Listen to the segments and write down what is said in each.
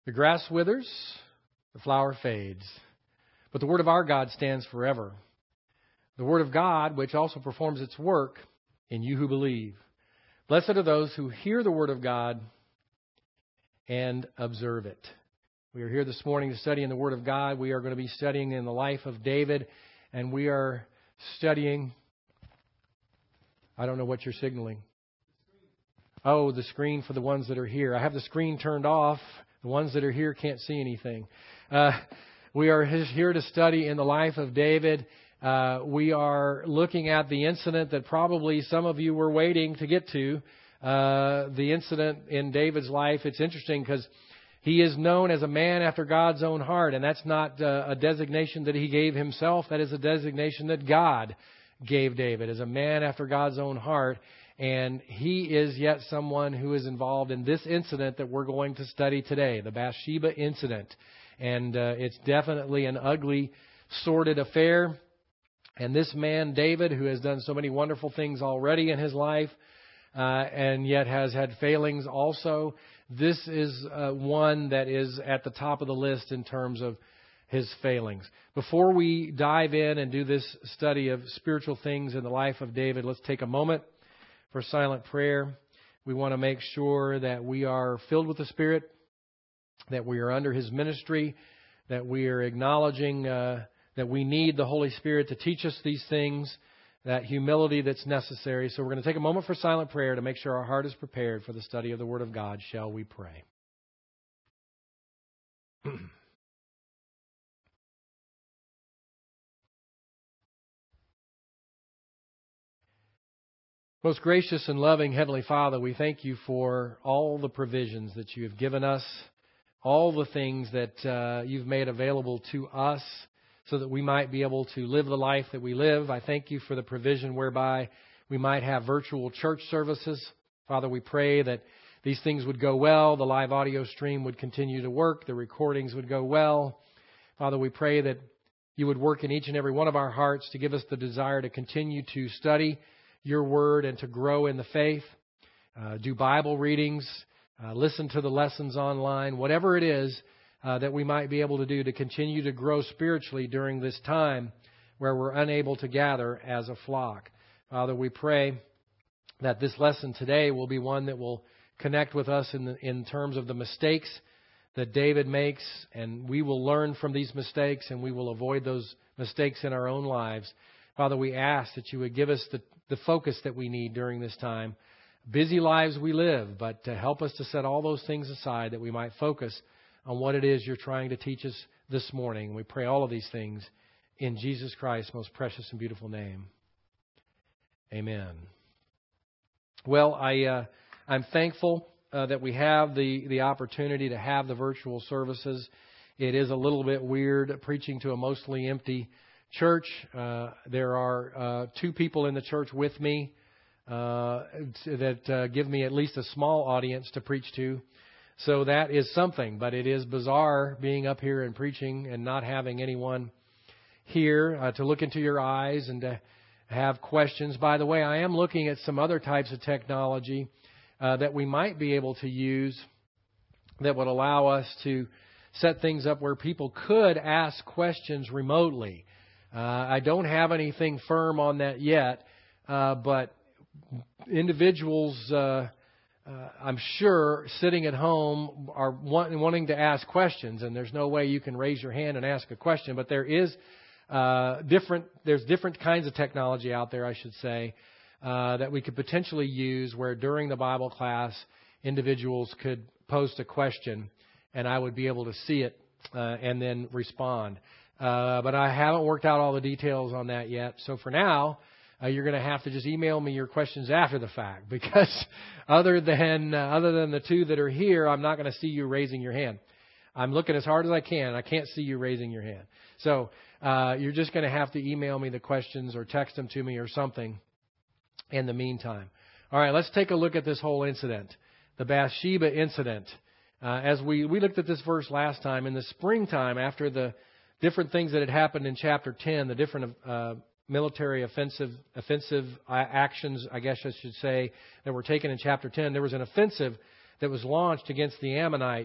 The grass withers, the flower fades, but the word of our God stands forever. The word of God, which also performs its work in you who believe. Blessed are those who hear the word of God and observe it. We are here this morning to study in the word of God. We are going to be studying in the life of David, and we are studying... I don't know what you're signaling. Oh, the screen for the ones that are here. I have the screen turned off. The ones that are here can't see anything. We are here to study in the life of David. We are looking at the incident that probably some of you were waiting to get to. The incident in David's life. It's interesting because he is known as a man after God's own heart. And that's not a designation that he gave himself. That is a designation that God gave David as a man after God's own heart. And he is yet someone who is involved in this incident that we're going to study today, the Bathsheba incident. And it's definitely an ugly, sordid affair. And this man, David, who has done so many wonderful things already in his life, and yet has had failings also, this is one that is at the top of the list in terms of his failings. Before we dive in and do this study of spiritual things in the life of David, let's take a moment for silent prayer. We want to make sure that we are filled with the Spirit, that we are under His ministry, that we are acknowledging that we need the Holy Spirit to teach us these things, that humility that's necessary. So we're going to take a moment for silent prayer to make sure our heart is prepared for the study of the Word of God. Shall we pray? Most gracious and loving Heavenly Father, we thank you for all the provisions that you have given us, all the things that you've made available to us so that we might be able to live the life that we live. I thank you for the provision whereby we might have virtual church services. Father, we pray that these things would go well, the live audio stream would continue to work, the recordings would go well. Father, we pray that you would work in each and every one of our hearts to give us the desire to continue to study your word and to grow in the faith, do Bible readings, listen to the lessons online, whatever it is that we might be able to do to continue to grow spiritually during this time where we're unable to gather as a flock. Father, we pray that this lesson today will be one that will connect with us in terms of the mistakes that David makes, and we will learn from these mistakes and we will avoid those mistakes in our own lives. Father, we ask that you would give us the focus that we need during this time. Busy lives we live, but to help us to set all those things aside that we might focus on what it is you're trying to teach us this morning. We pray all of these things in Jesus Christ's most precious and beautiful name. Amen. Well, I'm thankful that we have the opportunity to have the virtual services. It is a little bit weird preaching to a mostly empty church. There are two people in the church with me that give me at least a small audience to preach to. So that is something, but it is bizarre being up here and preaching and not having anyone here to look into your eyes and to have questions. By the way, I am looking at some other types of technology that we might be able to use that would allow us to set things up where people could ask questions remotely. I don't have anything firm on that yet, but individuals, I'm sure, sitting at home are wanting to ask questions, and there's no way you can raise your hand and ask a question. But there is there's different kinds of technology out there, I should say, that we could potentially use where during the Bible class, individuals could post a question, and I would be able to see it and then respond. But I haven't worked out all the details on that yet. So for now, you're going to have to just email me your questions after the fact, because other than the two that are here, I'm not going to see you raising your hand. I'm looking as hard as I can. I can't see you raising your hand. So you're just going to have to email me the questions or text them to me or something in the meantime. All right, let's take a look at this whole incident, the Bathsheba incident. As we looked at this verse last time, in the springtime, after the different things that had happened in chapter 10, the different military offensive actions, I guess I should say, that were taken in chapter 10. There was an offensive that was launched against the Ammonites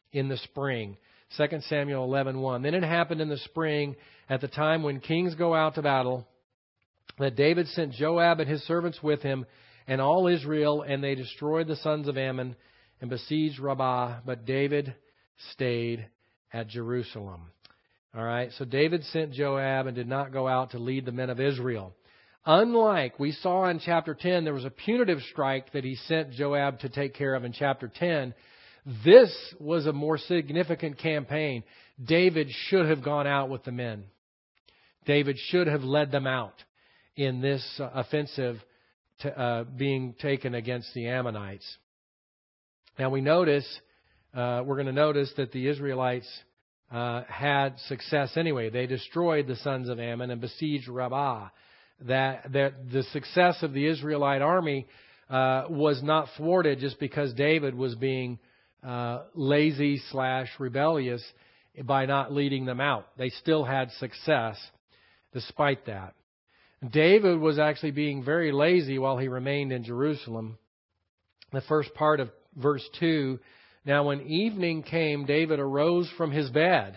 in the spring. 2 Samuel 11:1. Then it happened in the spring, at the time when kings go out to battle, that David sent Joab and his servants with him and all Israel, and they destroyed the sons of Ammon and besieged Rabbah, but David stayed at Jerusalem. All right, so David sent Joab and did not go out to lead the men of Israel. Unlike we saw in chapter 10, there was a punitive strike that he sent Joab to take care of in chapter 10. This was a more significant campaign. David should have gone out with the men. David should have led them out in this offensive being taken against the Ammonites. Now we notice, we're going to notice that the Israelites had success anyway. They destroyed the sons of Ammon and besieged Rabbah. That the success of the Israelite army was not thwarted just because David was being lazy / rebellious by not leading them out. They still had success despite that. David was actually being very lazy while he remained in Jerusalem. The first part of verse 2, now when evening came, David arose from his bed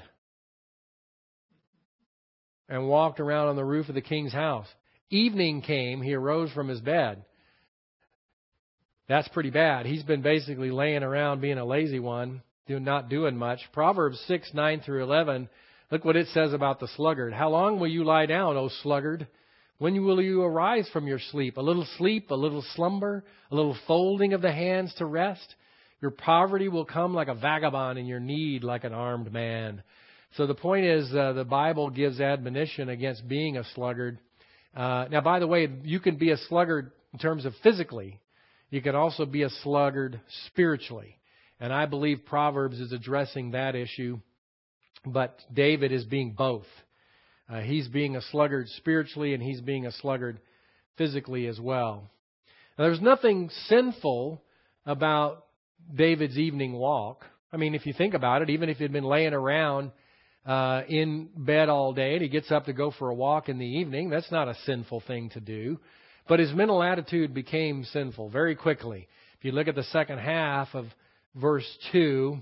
and walked around on the roof of the king's house. Evening came, he arose from his bed. That's pretty bad. He's been basically laying around being a lazy one, not doing much. Proverbs 6:9-11, look what it says about the sluggard. How long will you lie down, O sluggard? When will you arise from your sleep? A little slumber, a little folding of the hands to rest? Your poverty will come like a vagabond and your need like an armed man. So the point is, the Bible gives admonition against being a sluggard. Now, by the way, you can be a sluggard in terms of physically. You can also be a sluggard spiritually. And I believe Proverbs is addressing that issue. But David is being both. He's being a sluggard spiritually and he's being a sluggard physically as well. Now, there's nothing sinful about David's evening walk. I mean, if you think about it, even if he'd been laying around in bed all day and he gets up to go for a walk in the evening, that's not a sinful thing to do. But his mental attitude became sinful very quickly. If you look at the second half of verse 2,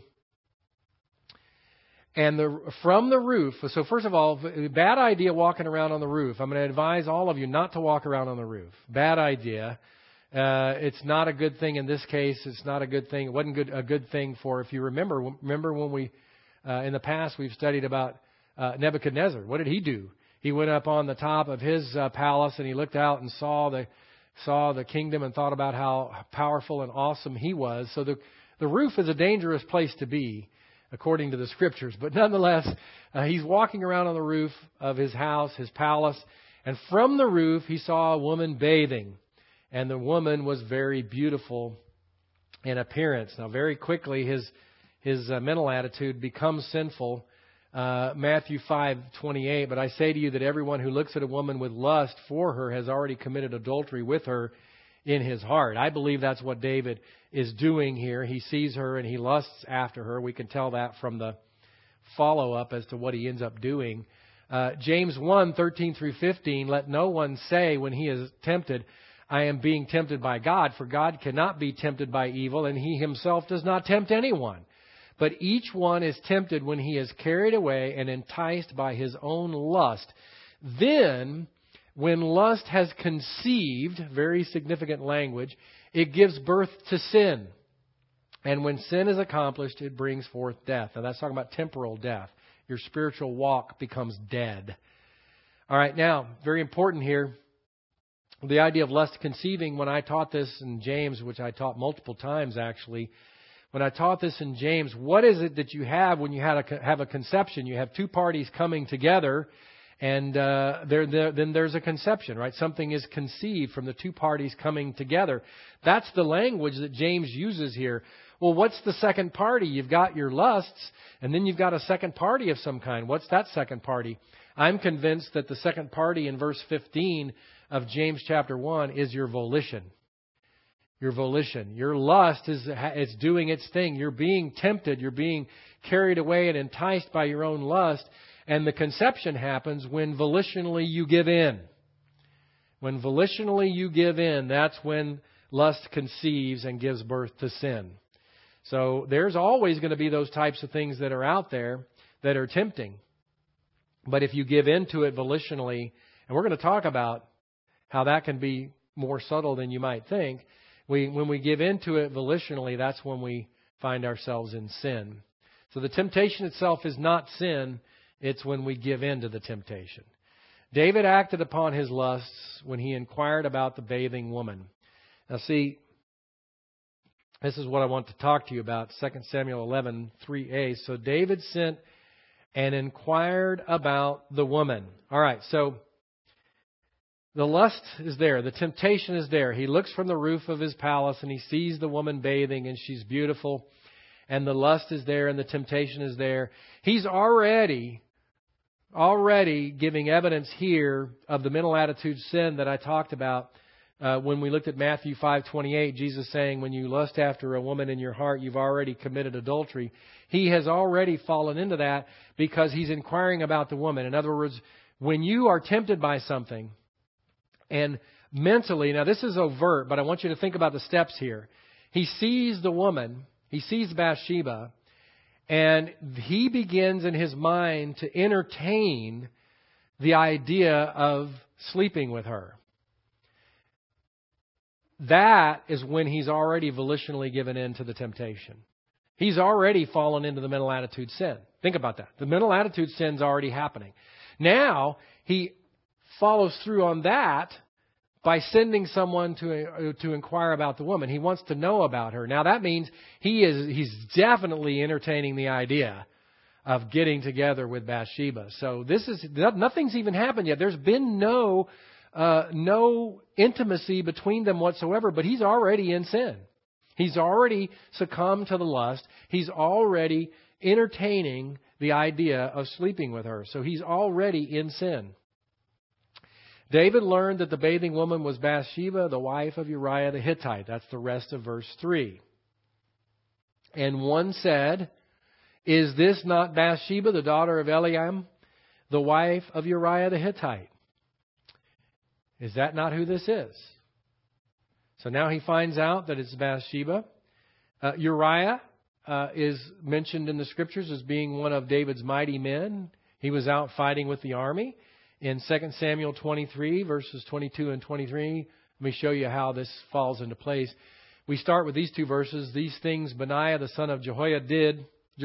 and from the roof, so first of all, bad idea walking around on the roof. I'm going to advise all of you not to walk around on the roof. Bad idea. It's not a good thing in this case. It's not a good thing. It wasn't a good thing for, if you remember when we, in the past, we've studied about Nebuchadnezzar. What did he do? He went up on the top of his palace and he looked out and saw the kingdom and thought about how powerful and awesome he was. So the roof is a dangerous place to be, according to the scriptures. But nonetheless, he's walking around on the roof of his house, his palace, and from the roof he saw a woman bathing. And the woman was very beautiful in appearance. Now, very quickly, his mental attitude becomes sinful. Matthew 5:28, but I say to you that everyone who looks at a woman with lust for her has already committed adultery with her in his heart. I believe that's what David is doing here. He sees her and he lusts after her. We can tell that from the follow-up as to what he ends up doing. James 1:13-15, let no one say when he is tempted, I am being tempted by God, for God cannot be tempted by evil, and he himself does not tempt anyone. But each one is tempted when he is carried away and enticed by his own lust. Then, when lust has conceived, very significant language, it gives birth to sin. And when sin is accomplished, it brings forth death. Now that's talking about temporal death. Your spiritual walk becomes dead. All right, now, very important here. The idea of lust conceiving, when I taught this in James, which I taught multiple times actually, when I taught this in James, what is it that you have when you have a conception? You have two parties coming together, and then there's a conception, right? Something is conceived from the two parties coming together. That's the language that James uses here. Well, what's the second party? You've got your lusts, and then you've got a second party of some kind. What's that second party? I'm convinced that the second party in verse 15 of James chapter 1 is your volition. Your volition. Your lust is doing its thing. You're being tempted. You're being carried away and enticed by your own lust. And the conception happens when volitionally you give in. When volitionally you give in, that's when lust conceives and gives birth to sin. So there's always going to be those types of things that are out there that are tempting. But if you give in to it volitionally, and we're going to talk about how that can be more subtle than you might think, when we give in to it volitionally, that's when we find ourselves in sin. So the temptation itself is not sin. It's when we give in to the temptation. David acted upon his lusts when he inquired about the bathing woman. Now see, this is what I want to talk to you about, 2 Samuel 11:3a. So David sent and inquired about the woman. All right, so the lust is there. The temptation is there. He looks from the roof of his palace and he sees the woman bathing and she's beautiful. And the lust is there and the temptation is there. He's already giving evidence here of the mental attitude sin that I talked about when we looked at Matthew 5:28. Jesus saying, when you lust after a woman in your heart, you've already committed adultery. He has already fallen into that because he's inquiring about the woman. In other words, when you are tempted by something, and mentally, now this is overt, but I want you to think about the steps here. He sees the woman, he sees Bathsheba, and he begins in his mind to entertain the idea of sleeping with her. That is when he's already volitionally given in to the temptation. He's already fallen into the mental attitude sin. Think about that. The mental attitude sin's already happening. Now, he follows through on that by sending someone to inquire about the woman. He wants to know about her. Now that means he's definitely entertaining the idea of getting together with Bathsheba. So nothing's even happened yet. There's been no intimacy between them whatsoever, but he's already in sin. He's already succumbed to the lust. He's already entertaining the idea of sleeping with her. So he's already in sin. David learned that the bathing woman was Bathsheba, the wife of Uriah the Hittite. That's the rest of verse 3. And one said, is this not Bathsheba, the daughter of Eliam, the wife of Uriah the Hittite? Is that not who this is? So now he finds out that it's Bathsheba. Uriah is mentioned in the Scriptures as being one of David's mighty men. He was out fighting with the army. In 2 Samuel 23, verses 22 and 23, let me show you how this falls into place. We start with these two verses. These things Benaiah, the son of Jehoiada did,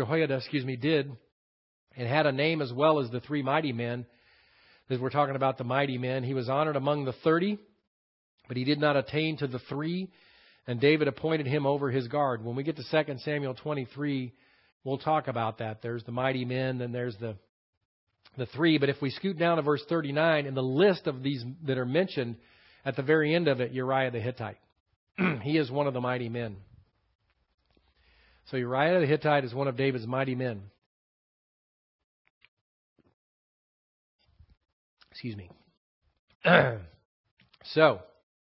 and had a name as well as the three mighty men. As we're talking about the mighty men, he was honored among the 30, but he did not attain to the 3, and David appointed him over his guard. When we get to 2 Samuel 23, we'll talk about that. There's the mighty men, then there's the 3. But if we scoot down to verse 39, in the list of these that are mentioned, at the very end of it, Uriah the Hittite. He is one of the mighty men. So Uriah the Hittite is one of David's mighty men. Excuse me. So,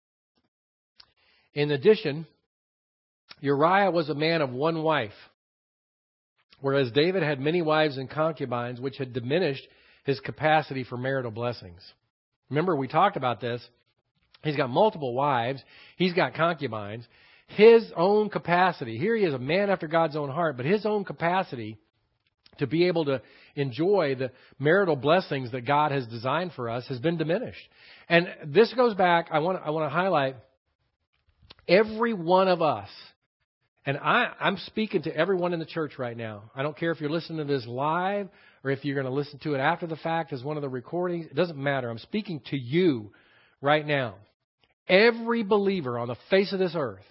in addition, Uriah was a man of one wife, whereas David had many wives and concubines, which had diminished his capacity for marital blessings. Remember, we talked about this. He's got multiple wives. He's got concubines. His own capacity, here he is a man after God's own heart, but his own capacity to be able to enjoy the marital blessings that God has designed for us has been diminished. And this goes back, I want to highlight every one of us. And I'm speaking to everyone in the church right now. I don't care if you're listening to this live or if you're going to listen to it after the fact as one of the recordings. It doesn't matter. I'm speaking to you right now. Every believer on the face of this earth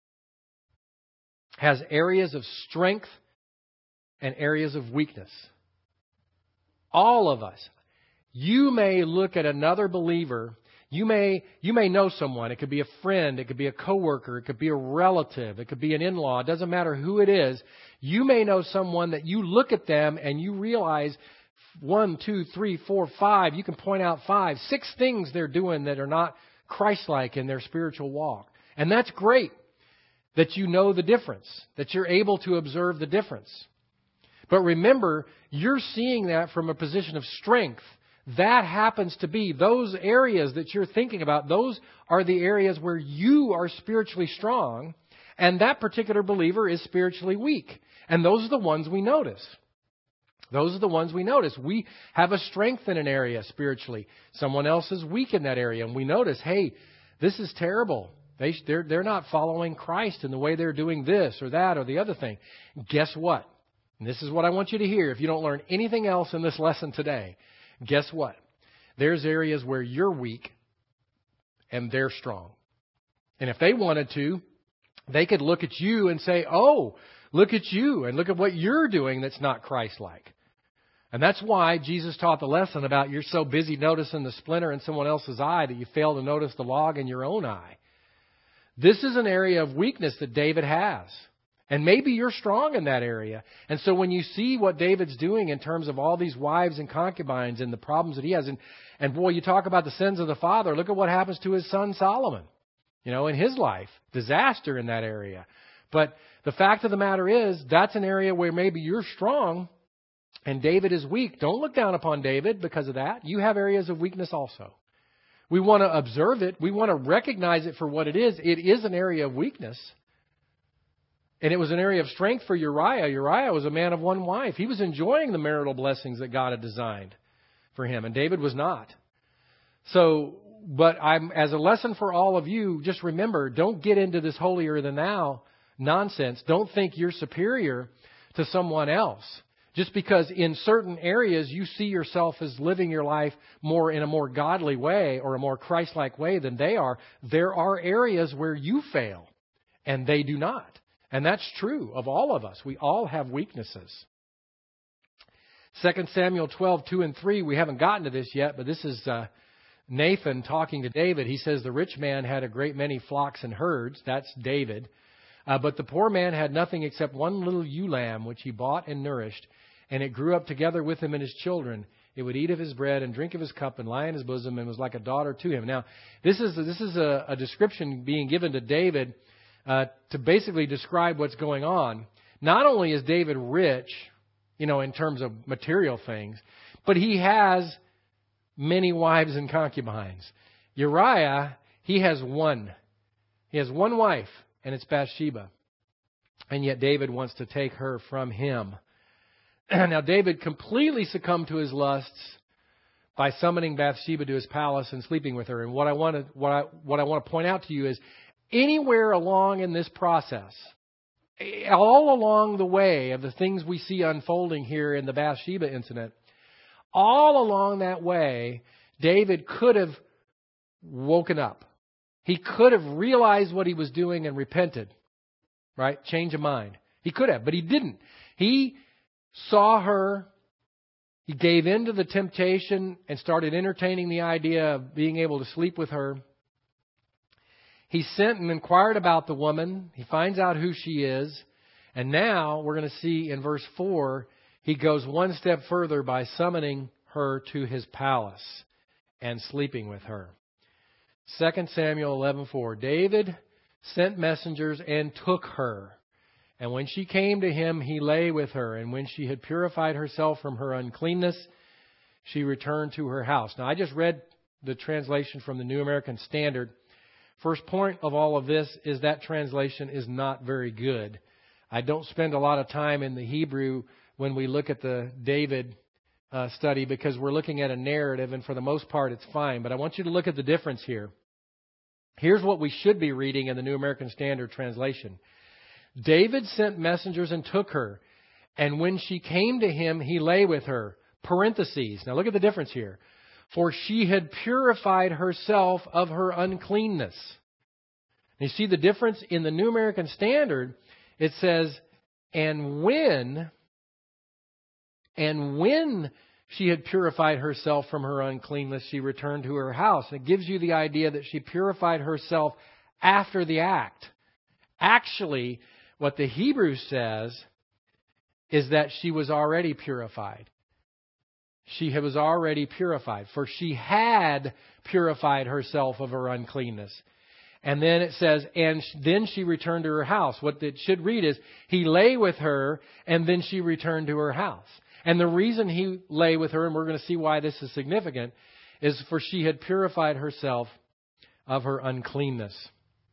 has areas of strength and areas of weakness. All of us. You may look at another believer. You may know someone. It could be a friend. It could be a coworker. It could be a relative. It could be an in-law. It doesn't matter who it is. You may know someone that you look at them and you realize 1, 2, 3, 4, 5. You can point out 5, 6 things they're doing that are not Christ-like in their spiritual walk. And that's great that you know the difference, that you're able to observe the difference. But remember, you're seeing that from a position of strength. That happens to be those areas that you're thinking about. Those are the areas where you are spiritually strong. And that particular believer is spiritually weak. And those are the ones we notice. Those are the ones we notice. We have a strength in an area spiritually. Someone else is weak in that area. And we notice, hey, this is terrible. They're not following Christ in the way they're doing this or that or the other thing. Guess what? And this is what I want you to hear. If you don't learn anything else in this lesson today, guess what? There's areas where you're weak and they're strong. And if they wanted to, they could look at you and say, oh, look at you and look at what you're doing that's not Christ-like. And that's why Jesus taught the lesson about you're so busy noticing the splinter in someone else's eye that you fail to notice the log in your own eye. This is an area of weakness that David has. And maybe you're strong in that area. And so when you see what David's doing in terms of all these wives and concubines and the problems that he has, and boy, you talk about the sins of the father, look at what happens to his son Solomon, in his life. Disaster in that area. But the fact of the matter is, that's an area where maybe you're strong and David is weak. Don't look down upon David because of that. You have areas of weakness also. We want to observe it. We want to recognize it for what it is. It is an area of weakness. And it was an area of strength for Uriah. Uriah was a man of one wife. He was enjoying the marital blessings that God had designed for him. And David was not. So, but as a lesson for all of you, just remember, don't get into this holier than thou nonsense. Don't think you're superior to someone else. Just because in certain areas you see yourself as living your life more in a more godly way or a more Christ-like way than they are, there are areas where you fail and they do not. And that's true of all of us. We all have weaknesses. 2 Samuel 12:2-3, we haven't gotten to this yet, but this is Nathan talking to David. He says, the rich man had a great many flocks and herds. That's David. But the poor man had nothing except one little ewe lamb, which he bought and nourished. And it grew up together with him and his children. It would eat of his bread and drink of his cup and lie in his bosom and was like a daughter to him. Now, this is a description being given to David to basically describe what's going on. Not only is David rich, in terms of material things, but he has many wives and concubines. Uriah, he has one. He has one wife, and it's Bathsheba. And yet David wants to take her from him. Now, David completely succumbed to his lusts by summoning Bathsheba to his palace and sleeping with her. And what I want to point out to you is anywhere along in this process, all along the way of the things we see unfolding here in the Bathsheba incident, all along that way, David could have woken up. He could have realized what he was doing and repented, right? Change of mind. He could have, but he didn't. He saw her, he gave in to the temptation and started entertaining the idea of being able to sleep with her. He sent and inquired about the woman. He finds out who she is. And now we're going to see in verse 4, he goes one step further by summoning her to his palace and sleeping with her. 2 Samuel 11:4, David sent messengers and took her. And when she came to him, he lay with her. And when she had purified herself from her uncleanness, she returned to her house. Now, I just read the translation from the New American Standard. First point of all of this is that translation is not very good. I don't spend a lot of time in the Hebrew when we look at the David study because we're looking at a narrative, and for the most part, it's fine. But I want you to look at the difference here. Here's what we should be reading in the New American Standard translation. David sent messengers and took her, and when she came to him, he lay with her. Parentheses. Now look at the difference here. For she had purified herself of her uncleanness. You see the difference in the New American Standard? It says, and when she had purified herself from her uncleanness, she returned to her house. And it gives you the idea that she purified herself after the act. Actually, what the Hebrew says is that she was already purified. She was already purified, for she had purified herself of her uncleanness. And then it says, and then she returned to her house. What it should read is, he lay with her, and then she returned to her house. And the reason he lay with her, and we're going to see why this is significant, is for she had purified herself of her uncleanness.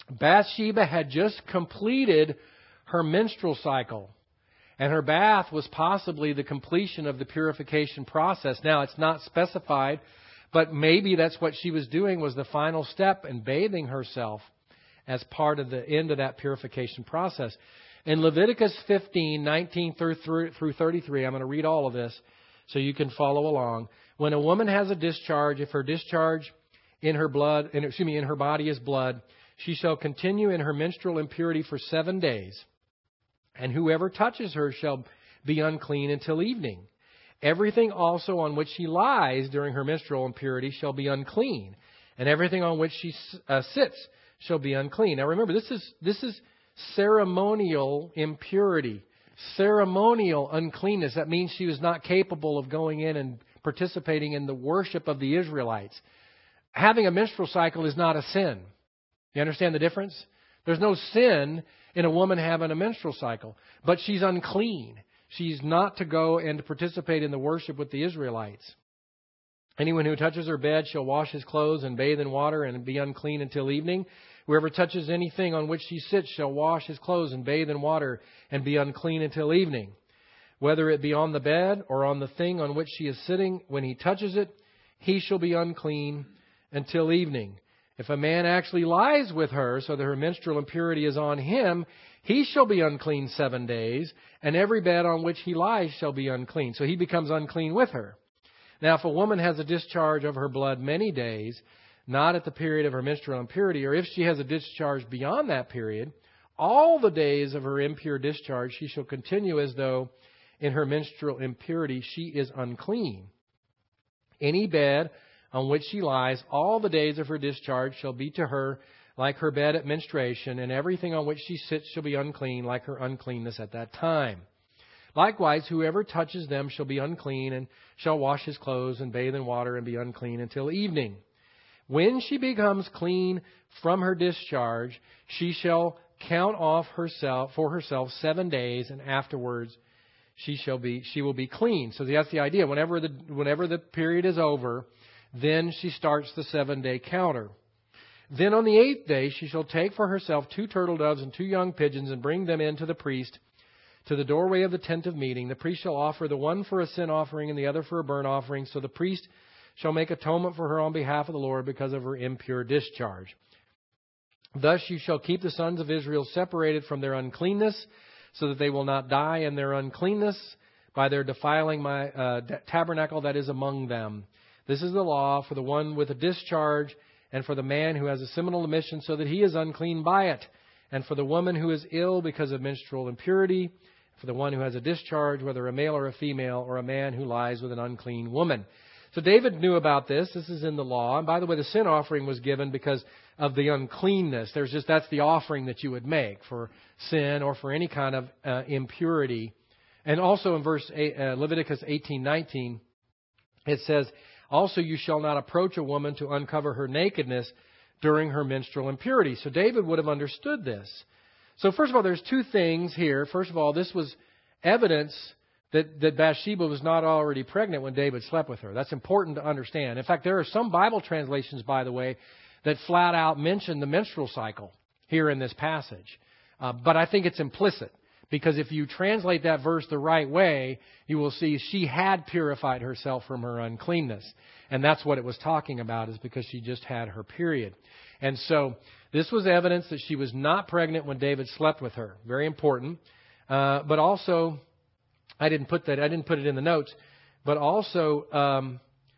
Bathsheba had just completed her menstrual cycle, and her bath was possibly the completion of the purification process. Now, it's not specified, but maybe that's what she was doing, was the final step in bathing herself as part of the end of that purification process. In Leviticus 15:19 through 33, I'm going to read all of this so you can follow along. When a woman has a discharge, if her discharge in her body is blood, she shall continue in her menstrual impurity for 7 days. And whoever touches her shall be unclean until evening. Everything also on which she lies during her menstrual impurity shall be unclean, and everything on which she sits shall be unclean. Now remember, this is ceremonial impurity, ceremonial uncleanness. That means she was not capable of going in and participating in the worship of the Israelites. Having a menstrual cycle is not a sin. You understand the difference? There's no sin in a woman having a menstrual cycle, but she's unclean. She's not to go and to participate in the worship with the Israelites. Anyone who touches her bed shall wash his clothes and bathe in water and be unclean until evening. Whoever touches anything on which she sits shall wash his clothes and bathe in water and be unclean until evening. Whether it be on the bed or on the thing on which she is sitting, when he touches it, he shall be unclean until evening. If a man actually lies with her so that her menstrual impurity is on him, he shall be unclean 7 days, and every bed on which he lies shall be unclean. So he becomes unclean with her. Now, if a woman has a discharge of her blood many days, not at the period of her menstrual impurity, or if she has a discharge beyond that period, all the days of her impure discharge she shall continue as though in her menstrual impurity she is unclean. Any bed on which she lies, all the days of her discharge shall be to her like her bed at menstruation, and everything on which she sits shall be unclean, like her uncleanness at that time. Likewise, whoever touches them shall be unclean, and shall wash his clothes and bathe in water and be unclean until evening. When she becomes clean from her discharge, she shall count off for herself 7 days, and afterwards she will be clean. So that's the idea. Whenever the period is over, then she starts the 7-day counter. Then on the 8th day she shall take for herself 2 turtle doves and 2 young pigeons and bring them in to the priest to the doorway of the tent of meeting. The priest shall offer the one for a sin offering and the other for a burnt offering. So the priest shall make atonement for her on behalf of the Lord because of her impure discharge. Thus you shall keep the sons of Israel separated from their uncleanness, so that they will not die in their uncleanness by their defiling my tabernacle that is among them. This is the law for the one with a discharge, and for the man who has a seminal emission, so that he is unclean by it, and for the woman who is ill because of menstrual impurity, for the one who has a discharge, whether a male or a female, or a man who lies with an unclean woman. So David knew about this. This is in the law. And by the way, the sin offering was given because of the uncleanness. That's the offering that you would make for sin or for any kind of impurity. And also in Leviticus 18:19, it says, also you shall not approach a woman to uncover her nakedness during her menstrual impurity. So David would have understood this. So first of all, there's 2 things here. First of all, this was evidence that Bathsheba was not already pregnant when David slept with her. That's important to understand. In fact, there are some Bible translations, by the way, that flat out mention the menstrual cycle here in this passage. But I think it's implicit, because if you translate that verse the right way, you will see she had purified herself from her uncleanness. And that's what it was talking about, is because she just had her period. And so this was evidence that she was not pregnant when David slept with her. Very important. But also, I didn't put it in the notes, but also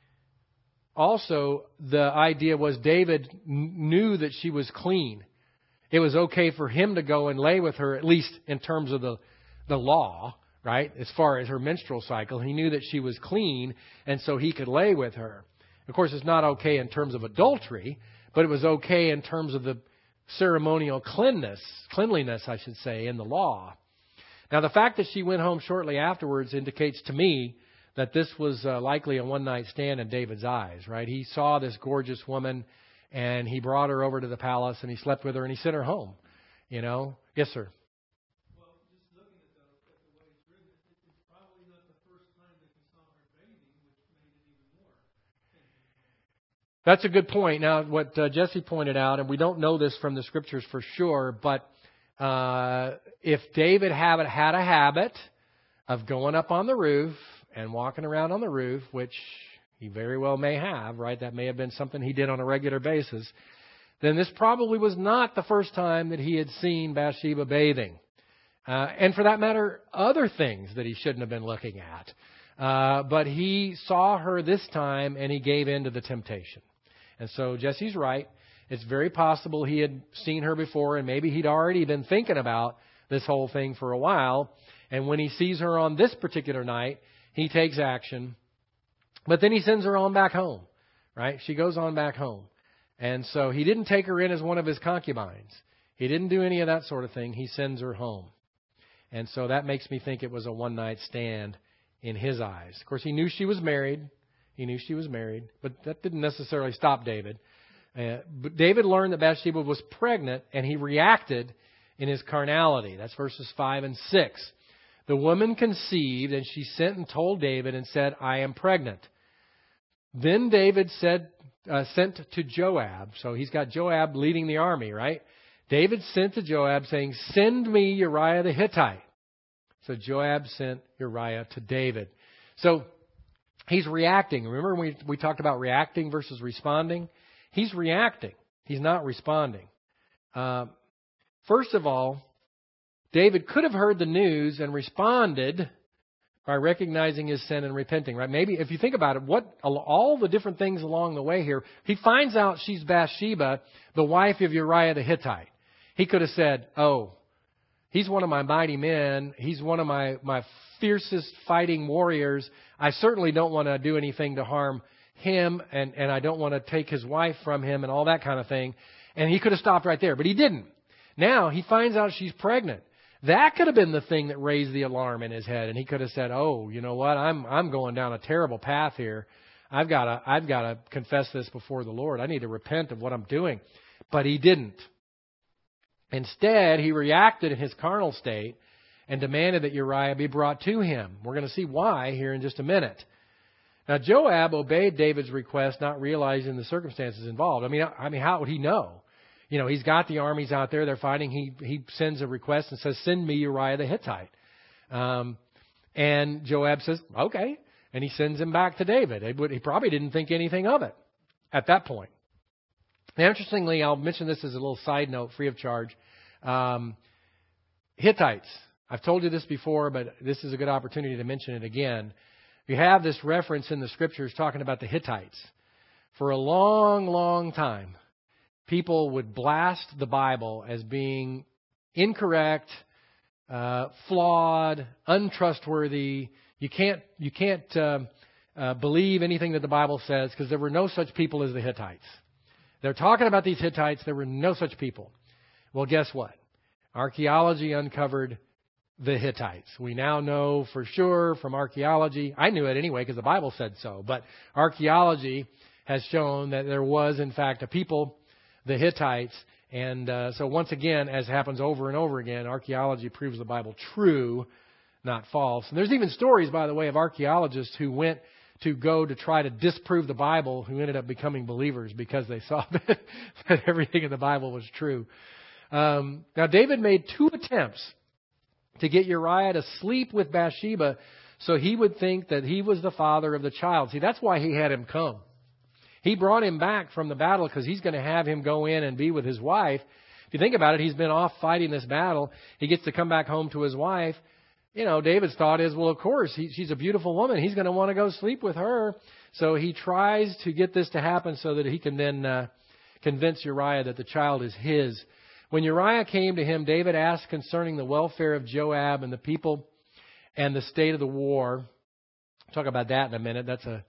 the idea was David knew that she was clean. It was okay for him to go and lay with her, at least in terms of the law, right? As far as her menstrual cycle, he knew that she was clean, and so he could lay with her. Of course, it's not okay in terms of adultery, but it was okay in terms of the ceremonial cleanliness, I should say, in the law. Now, the fact that she went home shortly afterwards indicates to me that this was likely a one-night stand in David's eyes, right? He saw this gorgeous woman, and he brought her over to the palace, and he slept with her, and he sent her home. You know? Yes, sir. Well, just looking at the way it's written, it's probably not the first time that he saw her bathing, which made it even more. That's a good point. Now, what Jesse pointed out, and we don't know this from the Scriptures for sure, but if David had a habit of going up on the roof and walking around on the roof, which he very well may have, right? That may have been something he did on a regular basis. Then this probably was not the first time that he had seen Bathsheba bathing. And for that matter, other things that he shouldn't have been looking at. But he saw her this time and he gave in to the temptation. And so Jesse's right. It's very possible he had seen her before and maybe he'd already been thinking about this whole thing for a while. And when he sees her on this particular night, he takes action. But then he sends her on back home, right? She goes on back home. And so he didn't take her in as one of his concubines. He didn't do any of that sort of thing. He sends her home. And so that makes me think it was a one-night stand in his eyes. Of course, he knew she was married. But that didn't necessarily stop David. But David learned that Bathsheba was pregnant, and he reacted in his carnality. That's verses 5 and 6. The woman conceived, and she sent and told David and said, I am pregnant. Then David sent to Joab. So he's got Joab leading the army, right? David sent to Joab saying, send me Uriah the Hittite. So Joab sent Uriah to David. So he's reacting. Remember we talked about reacting versus responding? He's reacting. He's not responding. First of all, David could have heard the news and responded by recognizing his sin and repenting, right? Maybe if you think about it, all the different things along the way here, he finds out she's Bathsheba, the wife of Uriah the Hittite. He could have said, oh, he's one of my mighty men. He's one of my fiercest fighting warriors. I certainly don't want to do anything to harm him, and I don't want to take his wife from him and all that kind of thing. And he could have stopped right there, but he didn't. Now he finds out she's pregnant. That could have been the thing that raised the alarm in his head, and he could have said, "Oh, you know what? I'm going down a terrible path here. I've got to confess this before the Lord. I need to repent of what I'm doing." But he didn't. Instead, he reacted in his carnal state and demanded that Uriah be brought to him. We're going to see why here in just a minute. Now, Joab obeyed David's request, not realizing the circumstances involved. I mean, how would he know? You know, he's got the armies out there. They're fighting. He sends a request and says, send me Uriah the Hittite. And Joab says, okay. And he sends him back to David. He probably didn't think anything of it at that point. Now, interestingly, I'll mention this as a little side note, free of charge. Hittites. I've told you this before, but this is a good opportunity to mention it again. You have this reference in the Scriptures talking about the Hittites. For a long, long time, people would blast the Bible as being incorrect, flawed, untrustworthy. You can't believe anything that the Bible says because there were no such people as the Hittites. They're talking about these Hittites. There were no such people. Well, guess what? Archaeology uncovered the Hittites. We now know for sure from archaeology. I knew it anyway because the Bible said so. But archaeology has shown that there was, in fact, a people, the Hittites. And so once again, as happens over and over again, archaeology proves the Bible true, not false. And there's even stories, by the way, of archaeologists who went to go to try to disprove the Bible who ended up becoming believers because they saw that everything in the Bible was true. Now, David made 2 attempts to get Uriah to sleep with Bathsheba so he would think that he was the father of the child. See, that's why he had him come. He brought him back from the battle because he's going to have him go in and be with his wife. If you think about it, he's been off fighting this battle. He gets to come back home to his wife. You know, David's thought is, well, of course, she's a beautiful woman. He's going to want to go sleep with her. So he tries to get this to happen so that he can then convince Uriah that the child is his. When Uriah came to him, David asked concerning the welfare of Joab and the people and the state of the war. I'll talk about that in a minute. That's a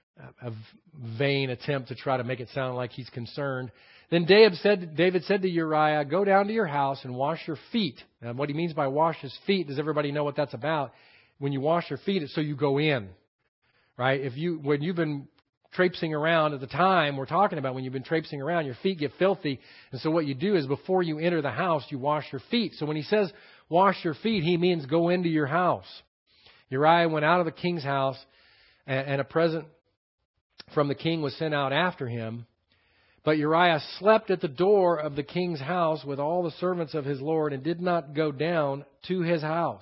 vain attempt to try to make it sound like he's concerned. Then David said to Uriah, go down to your house and wash your feet. Now, what he means by wash his feet, does everybody know what that's about? When you wash your feet, it's so you go in, right? When you've been traipsing around at the time we're talking about, when you've been traipsing around, your feet get filthy. And so what you do is before you enter the house, you wash your feet. So when he says wash your feet, he means go into your house. Uriah went out of the king's house and a present from the king was sent out after him. But Uriah slept at the door of the king's house with all the servants of his lord and did not go down to his house.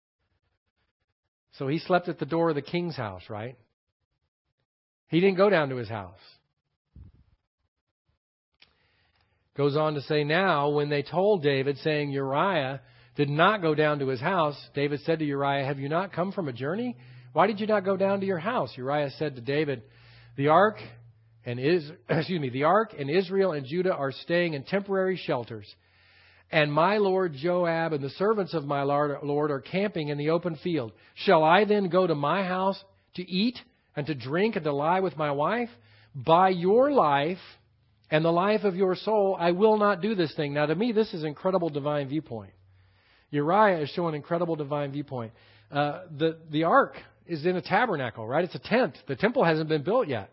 So he slept at the door of the king's house, right? He didn't go down to his house. Goes on to say, now when they told David, saying Uriah did not go down to his house, David said to Uriah, have you not come from a journey? Why did you not go down to your house? Uriah said to David, the ark and Israel and Judah are staying in temporary shelters. And my lord Joab and the servants of my lord are camping in the open field. Shall I then go to my house to eat and to drink and to lie with my wife? By your life and the life of your soul, I will not do this thing. Now, to me, this is incredible divine viewpoint. Uriah is showing incredible divine viewpoint. The ark is in a tabernacle, right? It's a tent. The temple hasn't been built yet.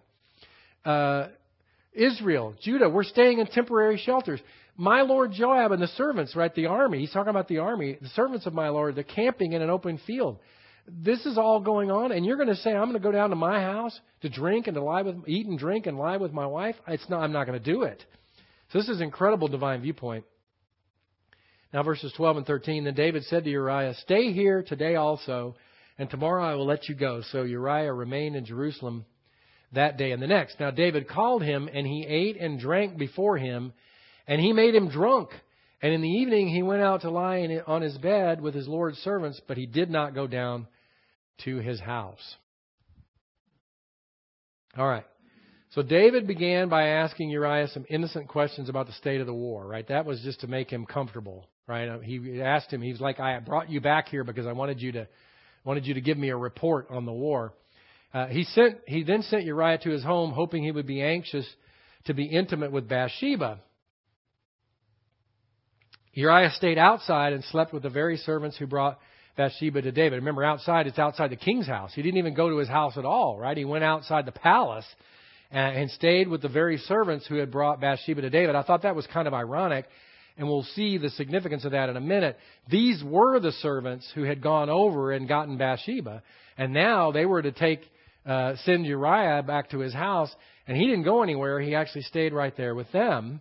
Israel, Judah, we're staying in temporary shelters. My lord Joab and the servants, right, the army, he's talking about the army, the servants of my lord, they're camping in an open field. This is all going on, and you're going to say, I'm going to go down to my house to drink and to eat and drink and lie with my wife? I'm not going to do it. So this is incredible divine viewpoint. Now verses 12 and 13, then David said to Uriah, stay here today also, and tomorrow I will let you go. So Uriah remained in Jerusalem that day and the next. Now David called him, and he ate and drank before him, and he made him drunk. And in the evening he went out to lie on his bed with his Lord's servants, but he did not go down to his house. All right. So David began by asking Uriah some innocent questions about the state of the war, right? That was just to make him comfortable, right? He asked him, he was like, I brought you back here because I wanted you to give me a report on the war. He then sent Uriah to his home, hoping he would be anxious to be intimate with Bathsheba. Uriah stayed outside and slept with the very servants who brought Bathsheba to David. Remember, it's outside the king's house. He didn't even go to his house at all, right? He went outside the palace and stayed with the very servants who had brought Bathsheba to David. I thought that was kind of ironic, and we'll see the significance of that in a minute. These were the servants who had gone over and gotten Bathsheba, and now they were to send Uriah back to his house, and he didn't go anywhere. He actually stayed right there with them.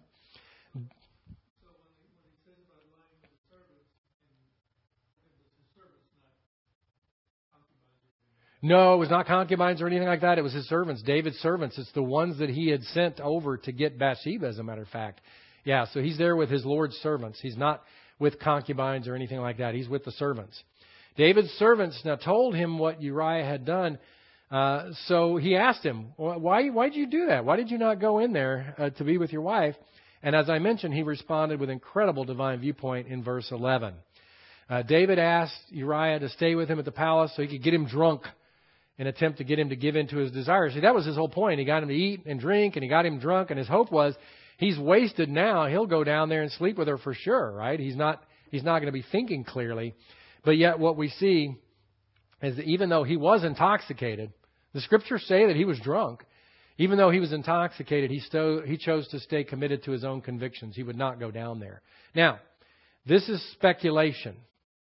No, it was not concubines or anything like that. It was his servants, David's servants. It's the ones that he had sent over to get Bathsheba, as a matter of fact. Yeah, so he's there with his Lord's servants. He's not with concubines or anything like that. He's with the servants. David's servants now told him what Uriah had done. So he asked him, why did you do that? Why did you not go in there to be with your wife? And as I mentioned, he responded with incredible divine viewpoint in verse 11. David asked Uriah to stay with him at the palace so he could get him drunk, an attempt to get him to give in to his desires. See, that was his whole point. He got him to eat and drink, and he got him drunk, and his hope was, he's wasted now. He'll go down there and sleep with her for sure, right? He's not going to be thinking clearly. But yet what we see is that even though he was intoxicated, the scriptures say that he was drunk. Even though he was intoxicated, he chose to stay committed to his own convictions. He would not go down there. Now, this is speculation.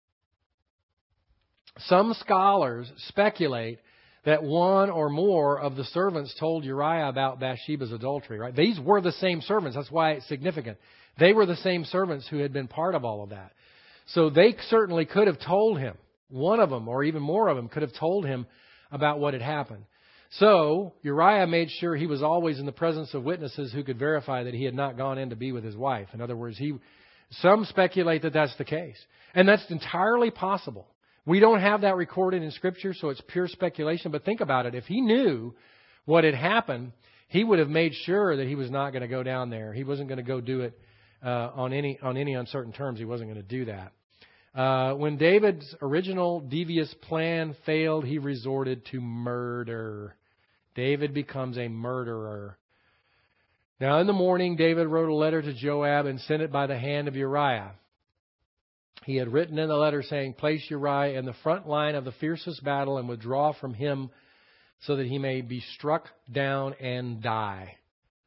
Some scholars speculate that one or more of the servants told Uriah about Bathsheba's adultery, right? These were the same servants. That's why it's significant. They were the same servants who had been part of all of that. So they certainly could have told him. One of them, or even more of them, could have told him about what had happened. So Uriah made sure he was always in the presence of witnesses who could verify that he had not gone in to be with his wife. In other words, some speculate that that's the case. And that's entirely possible. We don't have that recorded in Scripture, so it's pure speculation. But think about it. If he knew what had happened, he would have made sure that he was not going to go down there. He wasn't going to go do it on any uncertain terms. He wasn't going to do that. When David's original devious plan failed, he resorted to murder. David becomes a murderer. Now, in the morning, David wrote a letter to Joab and sent it by the hand of Uriah. He had written in the letter saying, place Uriah in the front line of the fiercest battle and withdraw from him so that he may be struck down and die.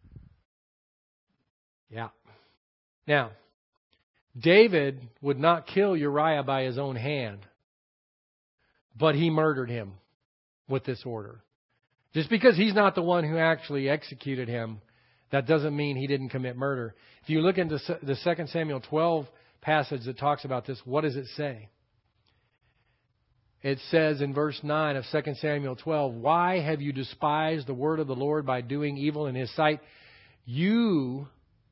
Yeah. Now, David would not kill Uriah by his own hand, but he murdered him with this order. Just because he's not the one who actually executed him, that doesn't mean he didn't commit murder. If you look into the 2 Samuel 12 passage that talks about this, what does it say? It says in verse 9 of 2 Samuel 12, "Why have you despised the word of the Lord by doing evil in His sight? You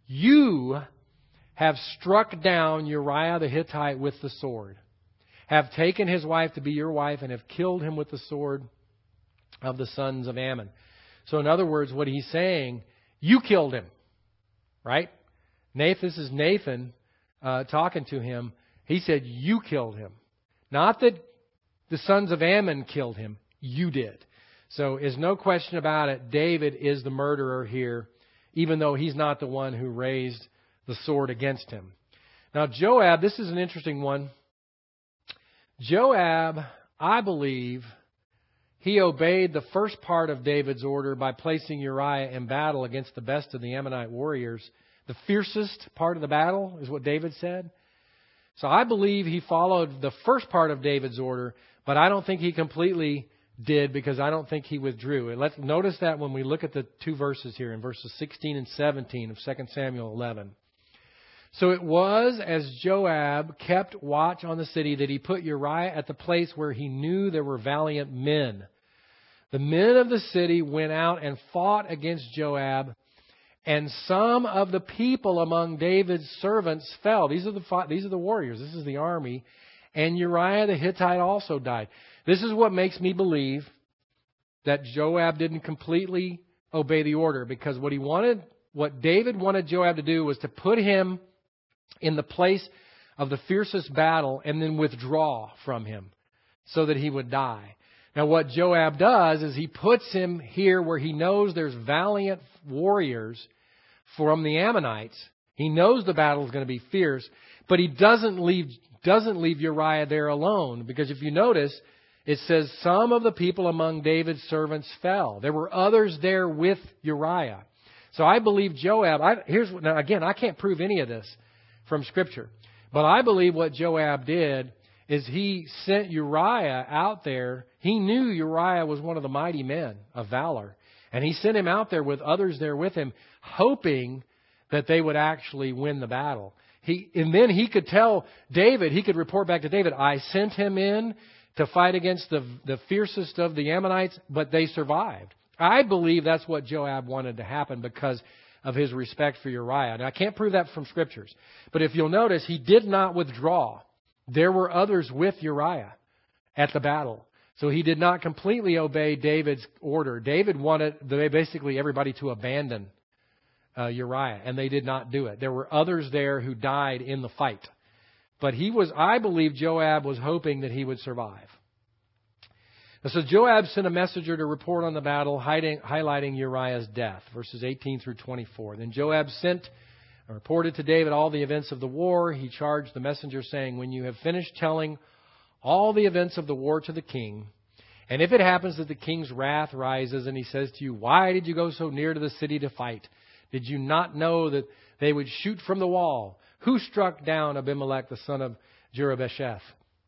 have struck down Uriah the Hittite with the sword, have taken his wife to be your wife, and have killed him with the sword of the sons of Ammon." So in other words, what he's saying, you killed him, right? This is Nathan talking to him. He said, you killed him. Not that the sons of Ammon killed him. You did. So there's no question about it. David is the murderer here, even though he's not the one who raised the sword against him. Now, Joab, this is an interesting one. Joab, I believe, he obeyed the first part of David's order by placing Uriah in battle against the best of the Ammonite warriors. The fiercest part of the battle is what David said. So I believe he followed the first part of David's order, but I don't think he completely did, because I don't think he withdrew. Let's notice that when we look at the two verses here in verses 16 and 17 of 2 Samuel 11. "So it was as Joab kept watch on the city that he put Uriah at the place where he knew there were valiant men. The men of the city went out and fought against Joab, and some of the people among David's servants fell." These are the warriors. This is the army. "And Uriah the Hittite also died." This is what makes me believe that Joab didn't completely obey the order, because what David wanted Joab to do was to put him in the place of the fiercest battle and then withdraw from him so that he would die. Now, what Joab does is he puts him here where he knows there's valiant warriors from the Ammonites. He knows the battle is going to be fierce, but he doesn't leave Uriah there alone, because if you notice, it says some of the people among David's servants fell. There were others there with Uriah. So I believe Joab, now again, I can't prove any of this from Scripture, but I believe what Joab did is he sent Uriah out there. He knew Uriah was one of the mighty men of valor, and he sent him out there with others there with him, hoping that they would actually win the battle. And then he could tell David, he could report back to David, "I sent him in to fight against the fiercest of the Ammonites, but they survived." I believe that's what Joab wanted to happen because of his respect for Uriah. Now, I can't prove that from Scriptures, but if you'll notice, he did not withdraw. There were others with Uriah at the battle. So he did not completely obey David's order. David wanted basically everybody to abandon Uriah, and they did not do it. There were others there who died in the fight. But I believe Joab was hoping that he would survive. And so Joab sent a messenger to report on the battle, highlighting Uriah's death, verses 18 through 24. Then Joab reported to David all the events of the war. He charged the messenger, saying, "When you have finished telling all the events of the war to the king, and if it happens that the king's wrath rises and he says to you, 'Why did you go so near to the city to fight? Did you not know that they would shoot from the wall? Who struck down Abimelech, the son of Jerubbesheth?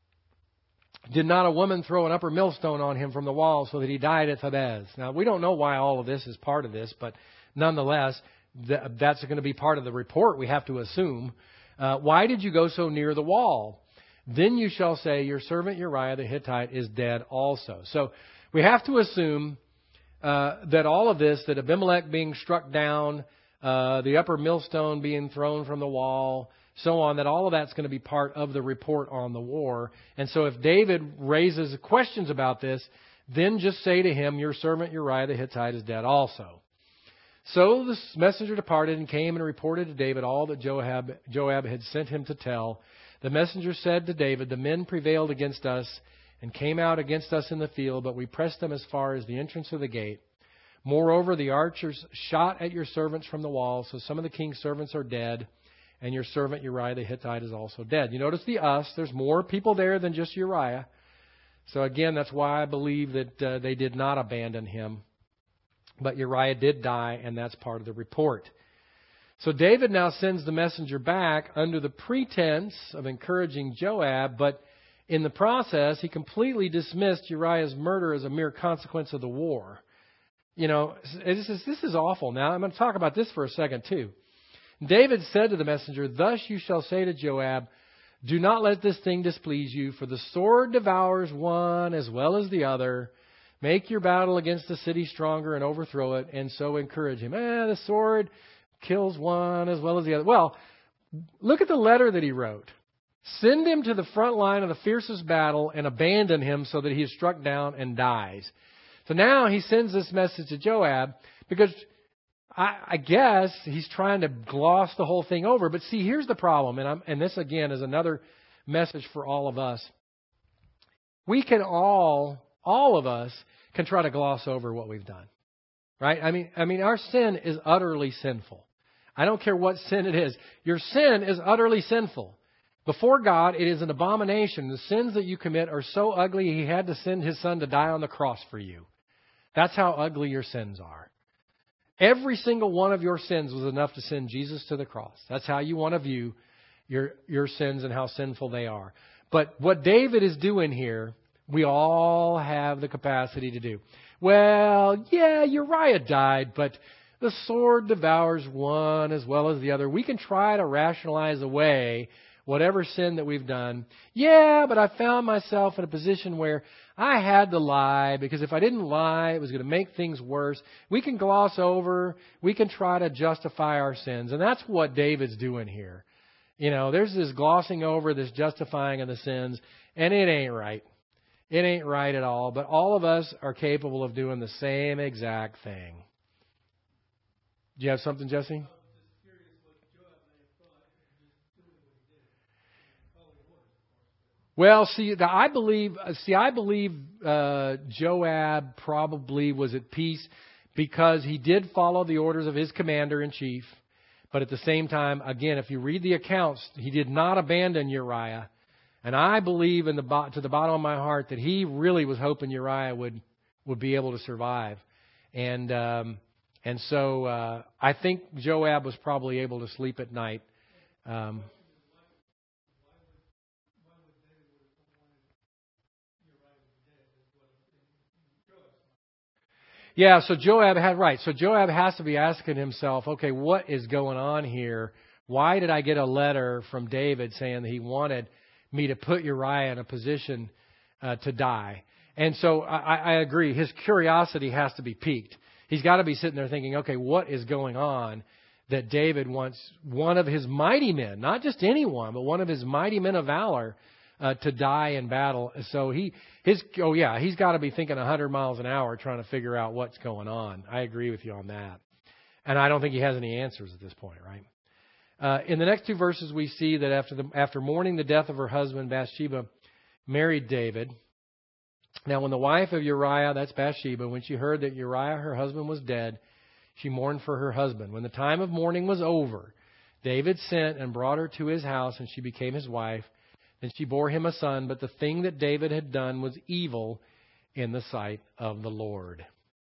Did not a woman throw an upper millstone on him from the wall so that he died at Thebez?'" Now, we don't know why all of this is part of this, but nonetheless, that's going to be part of the report, we have to assume. "Why did you go so near the wall? Then you shall say, 'Your servant Uriah the Hittite is dead also.'" So we have to assume that all of this, that Abimelech being struck down, the upper millstone being thrown from the wall, so on, that all of that's going to be part of the report on the war. And so if David raises questions about this, then just say to him, "Your servant Uriah the Hittite is dead also." So the messenger departed and came and reported to David all that Joab had sent him to tell. The messenger said to David, "The men prevailed against us and came out against us in the field, but we pressed them as far as the entrance of the gate. Moreover, the archers shot at your servants from the wall, so some of the king's servants are dead, and your servant Uriah the Hittite is also dead." You notice the us. There's more people there than just Uriah. So again, that's why I believe that they did not abandon him. But Uriah did die, and that's part of the report. So David now sends the messenger back under the pretense of encouraging Joab, but in the process, he completely dismissed Uriah's murder as a mere consequence of the war. this is awful. Now, I'm going to talk about this for a second, too. David said to the messenger, "Thus you shall say to Joab, do not let this thing displease you, for the sword devours one as well as the other. Make your battle against the city stronger and overthrow it, and so encourage him." The sword kills one as well as the other. Well, look at the letter that he wrote. Send him to the front line of the fiercest battle and abandon him so that he is struck down and dies. So now he sends this message to Joab because I guess he's trying to gloss the whole thing over. But see, here's the problem. And this, again, is another message for all of us. We can all of us can try to gloss over what we've done. Right? I mean, our sin is utterly sinful. I don't care what sin it is. Your sin is utterly sinful. Before God, it is an abomination. The sins that you commit are so ugly, He had to send His Son to die on the cross for you. That's how ugly your sins are. Every single one of your sins was enough to send Jesus to the cross. That's how you want to view your sins and how sinful they are. But what David is doing here, we all have the capacity to do. Well, yeah, Uriah died, but the sword devours one as well as the other. We can try to rationalize away whatever sin that we've done. Yeah, but I found myself in a position where I had to lie, because if I didn't lie, it was going to make things worse. We can gloss over. We can try to justify our sins. And that's what David's doing here. There's this glossing over, this justifying of the sins, and it ain't right. It ain't right at all. But all of us are capable of doing the same exact thing. Do you have something, Jesse? Well, I believe Joab probably was at peace because he did follow the orders of his commander-in-chief. But at the same time, again, if you read the accounts, he did not abandon Uriah. And I believe to the bottom of my heart that he really was hoping Uriah would be able to survive. And so I think Joab was probably able to sleep at night. Yeah, so Joab has to be asking himself, okay, what is going on here? Why did I get a letter from David saying that he wanted me to put Uriah in a position to die? And so I agree. His curiosity has to be piqued. He's got to be sitting there thinking, okay, what is going on that David wants one of his mighty men, not just anyone, but one of his mighty men of valor to die in battle. So he's got to be thinking 100 miles an hour trying to figure out what's going on. I agree with you on that. And I don't think he has any answers at this point, right? In the next two verses, we see that after mourning the death of her husband, Bathsheba married David. Now, when the wife of Uriah, that's Bathsheba, when she heard that Uriah, her husband, was dead, she mourned for her husband. When the time of mourning was over, David sent and brought her to his house, and she became his wife. Then she bore him a son, but the thing that David had done was evil in the sight of the Lord.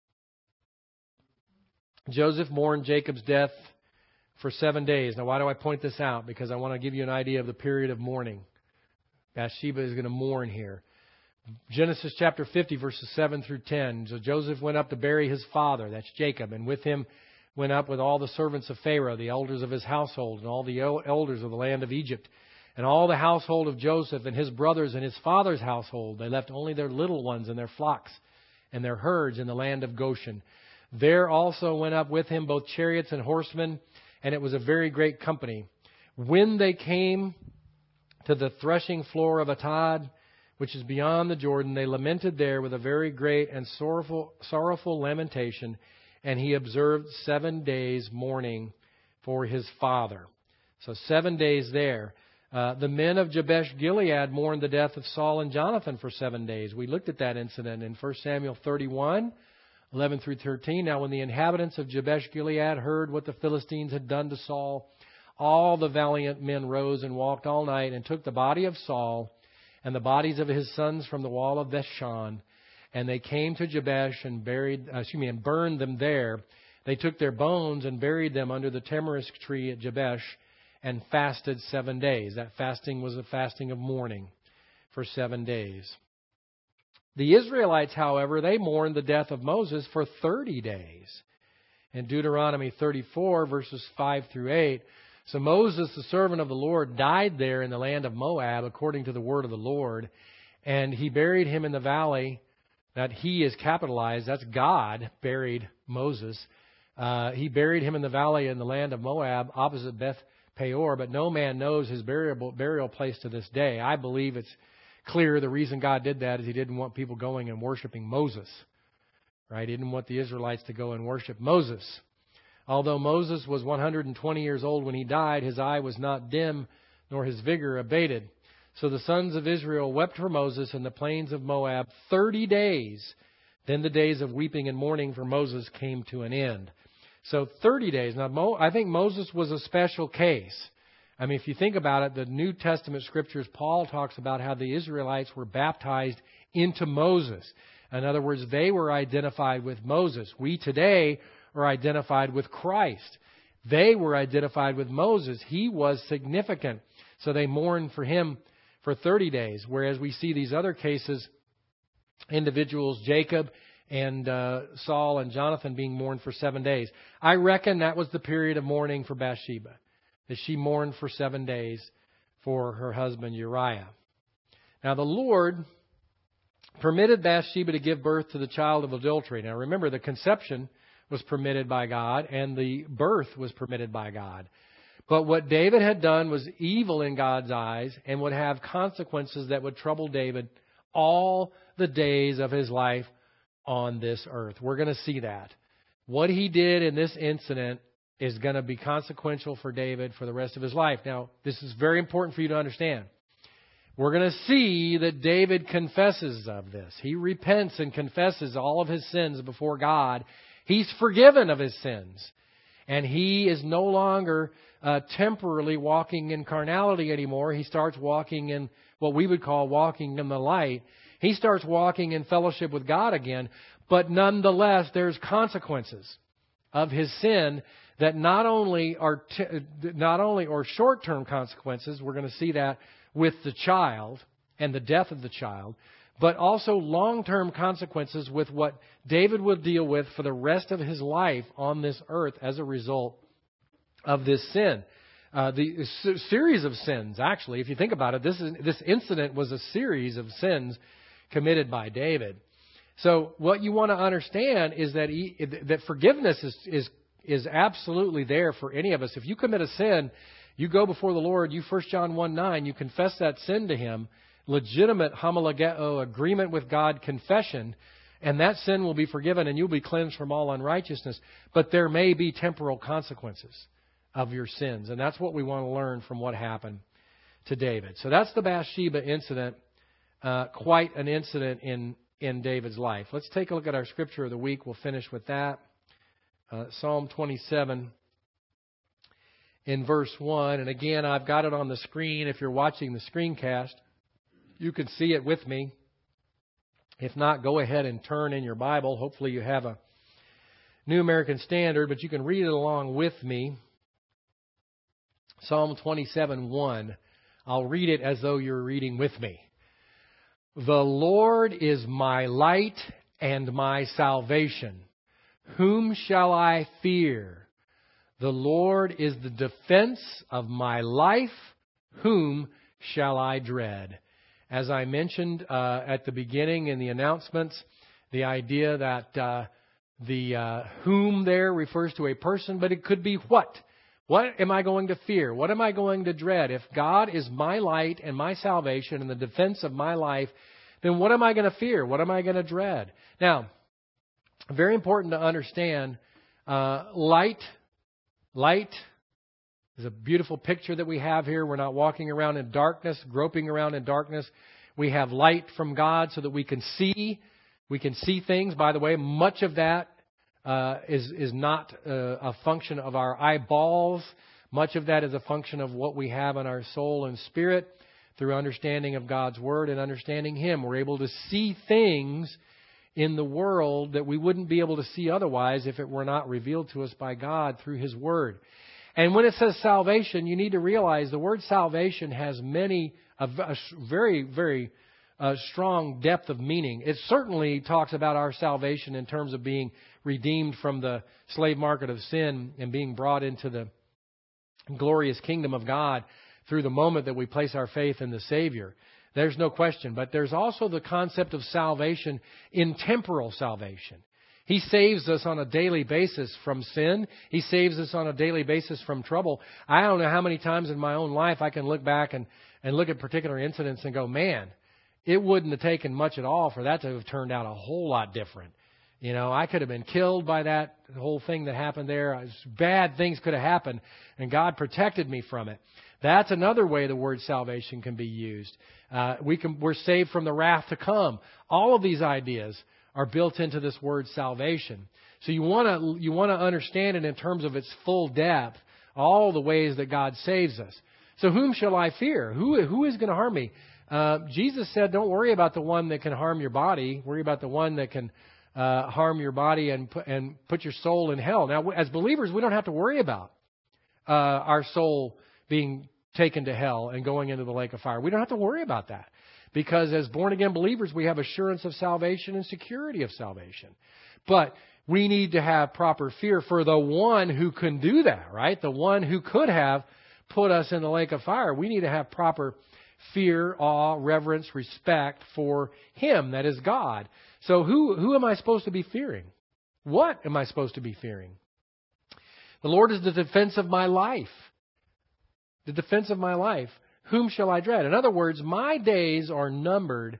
Joseph mourned Jacob's death for 7 days. Now, why do I point this out? Because I want to give you an idea of the period of mourning. Bathsheba is going to mourn here. Genesis chapter 50, verses 7 through 10. So Joseph went up to bury his father, that's Jacob, and with him went up with all the servants of Pharaoh, the elders of his household, and all the elders of the land of Egypt, and all the household of Joseph and his brothers and his father's household. They left only their little ones and their flocks and their herds in the land of Goshen. There also went up with him both chariots and horsemen, and it was a very great company. When they came to the threshing floor of Atad, which is beyond the Jordan, they lamented there with a very great and sorrowful lamentation, and he observed 7 days mourning for his father. So 7 days there. The men of Jabesh Gilead mourned the death of Saul and Jonathan for 7 days. We looked at that incident in 1 Samuel 31, 11 through 13. Now, when the inhabitants of Jabesh Gilead heard what the Philistines had done to Saul, all the valiant men rose and walked all night and took the body of Saul and the bodies of his sons from the wall of Bethshan, and they came to Jabesh and burned them there. They took their bones and buried them under the tamarisk tree at Jabesh, and fasted 7 days. That fasting was a fasting of mourning for 7 days. The Israelites, however, they mourned the death of Moses for 30 days. In Deuteronomy 34, verses 5 through 8, so Moses, the servant of the Lord, died there in the land of Moab, according to the word of the Lord, and he buried him in the valley. That he is capitalized. That's God buried Moses. He buried him in the valley in the land of Moab, opposite Beth Peor, but no man knows his burial place to this day. I believe it's clear the reason God did that is He didn't want people going and worshiping Moses. Right? He didn't want the Israelites to go and worship Moses. Although Moses was 120 years old when he died, his eye was not dim, nor his vigor abated. So the sons of Israel wept for Moses in the plains of Moab 30 days. Then the days of weeping and mourning for Moses came to an end. So 30 days. Now, I think Moses was a special case. I mean, if you think about it, the New Testament scriptures, Paul talks about how the Israelites were baptized into Moses. In other words, they were identified with Moses. We today are identified with Christ. They were identified with Moses. He was significant. So they mourned for him for 30 days, whereas we see these other cases, individuals, Jacob and Saul and Jonathan being mourned for 7 days. I reckon that was the period of mourning for Bathsheba, that she mourned for 7 days for her husband Uriah. Now the Lord permitted Bathsheba to give birth to the child of adultery. Now remember, the conception was permitted by God and the birth was permitted by God. But what David had done was evil in God's eyes and would have consequences that would trouble David all the days of his life on this earth. We're going to see that. What he did in this incident is going to be consequential for David for the rest of his life. Now, this is very important for you to understand. We're going to see that David confesses of this. He repents and confesses all of his sins before God. He's forgiven of his sins. And he is no longer temporarily walking in carnality anymore. He starts walking in what we would call walking in the light. He starts walking in fellowship with God again. But nonetheless, there's consequences of his sin that not only are short-term consequences. We're going to see that with the child and the death of the child, but also long-term consequences with what David will deal with for the rest of his life on this earth as a result of this sin. The series of sins, actually, if you think about it, this incident was a series of sins committed by David. So what you want to understand is that that forgiveness is absolutely there for any of us. If you commit a sin, you go before the Lord, you 1 John 1:9, you confess that sin to Him, legitimate homologeo, agreement with God, confession, and that sin will be forgiven and you'll be cleansed from all unrighteousness. But there may be temporal consequences of your sins, and that's what we want to learn from what happened to David. So that's the Bathsheba incident, quite an incident in David's life. Let's take a look at our scripture of the week. We'll finish with that. Psalm 27 in verse 1. And again, I've got it on the screen. If you're watching the screencast, you can see it with me. If not, go ahead and turn in your Bible. Hopefully you have a New American Standard, but you can read it along with me. Psalm 27:1. I'll read it as though you're reading with me. The Lord is my light and my salvation. Whom shall I fear? The Lord is the defense of my life. Whom shall I dread? As I mentioned at the beginning in the announcements, the idea that the whom there refers to a person, but it could be what? What am I going to fear? What am I going to dread? If God is my light and my salvation and the defense of my life, then what am I going to fear? What am I going to dread? Now, very important to understand, light is a beautiful picture that we have here. We're not walking around in darkness, groping around in darkness. We have light from God so that we can see. We can see things. By the way, much of that is not a function of our eyeballs. Much of that is a function of what we have in our soul and spirit through understanding of God's Word and understanding Him. We're able to see things in the world that we wouldn't be able to see otherwise if it were not revealed to us by God through His Word. And when it says salvation, you need to realize the word salvation has many, a very, very a strong depth of meaning. It certainly talks about our salvation in terms of being redeemed from the slave market of sin and being brought into the glorious kingdom of God through the moment that we place our faith in the Savior. There's no question. But there's also the concept of salvation in temporal salvation. He saves us on a daily basis from sin. He saves us on a daily basis from trouble. I don't know how many times in my own life I can look back and look at particular incidents and go, man, it wouldn't have taken much at all for that to have turned out a whole lot different. You know, I could have been killed by that whole thing that happened there. Bad things could have happened, and God protected me from it. That's another way the word salvation can be used. We're saved from the wrath to come. All of these ideas are built into this word salvation. So you want to understand it in terms of its full depth, all the ways that God saves us. So whom shall I fear? Who is going to harm me? Jesus said, don't worry about the one that can harm your body. Worry about the one that can harm your body and put your soul in hell. Now, as believers, we don't have to worry about our soul being taken to hell and going into the lake of fire. We don't have to worry about that. Because as born-again believers, we have assurance of salvation and security of salvation. But we need to have proper fear for the one who can do that, right? The one who could have put us in the lake of fire. We need to have proper fear, awe, reverence, respect for Him, that is God. So who am I supposed to be fearing? What am I supposed to be fearing? The Lord is the defense of my life. The defense of my life. Whom shall I dread? In other words, my days are numbered.